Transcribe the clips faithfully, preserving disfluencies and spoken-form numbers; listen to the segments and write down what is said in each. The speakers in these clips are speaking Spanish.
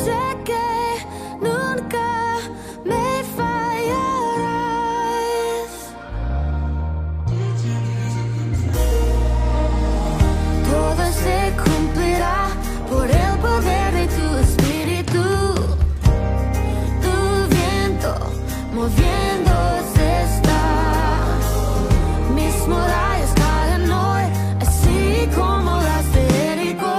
sé que nunca me fallarás. Todo se cumplirá por el poder de tu espíritu. Tu viento moviéndose está. Mis murallas caen hoy, así como las de Jericó.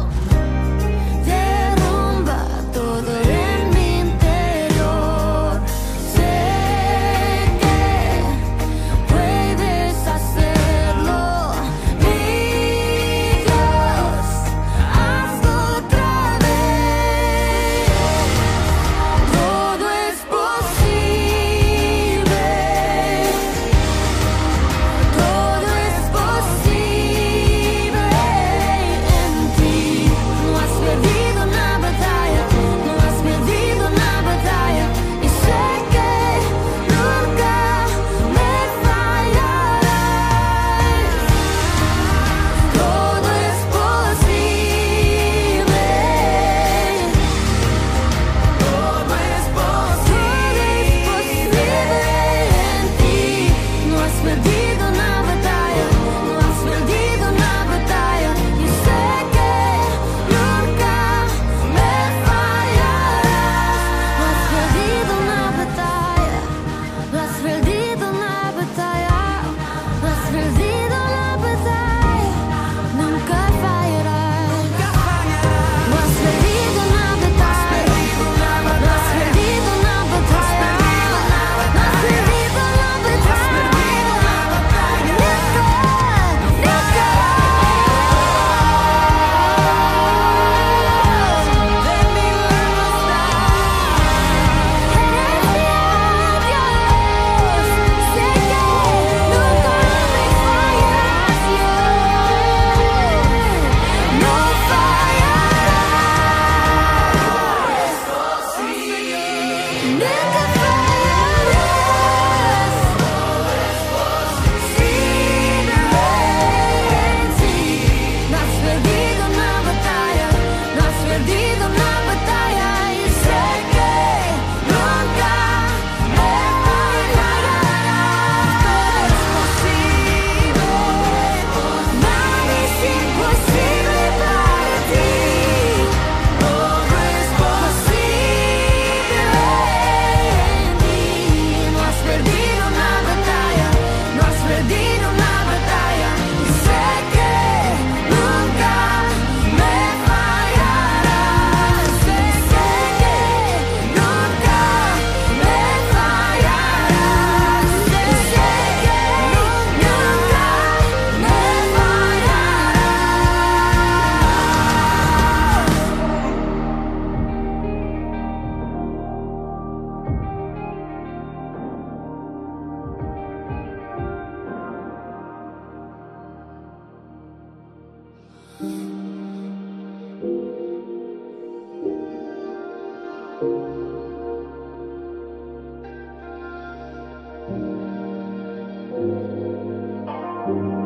Derrumba todo en mi interior. Sé que puedes hacerlo, mi Dios, hazlo otra vez. Todo es posible. Todo es posible en ti. No has perdido una batalla, no has perdido una batalla. Y sé que nunca me fallarás. Todo es posible. Todo es posible en ti. No has perdido una batalla, no has perdido una batalla. Y sé que nunca me fallarás. No has perdido una batalla, no has perdido una batalla, no has perdido una batalla. Nunca fallarás. No has perdido una batalla, no has perdido una batalla, no has perdido una batalla. No has perdido una batalla, no has perdido una batalla. Y sé que nunca me fallarás. Todo es posible, nada es imposible para ti. Todo es posible en ti. No has perdido una batalla, no has perdido una batalla. Y sé que nunca me fallarás. Sé que nunca me fallarás. Sé que nunca me fallarás.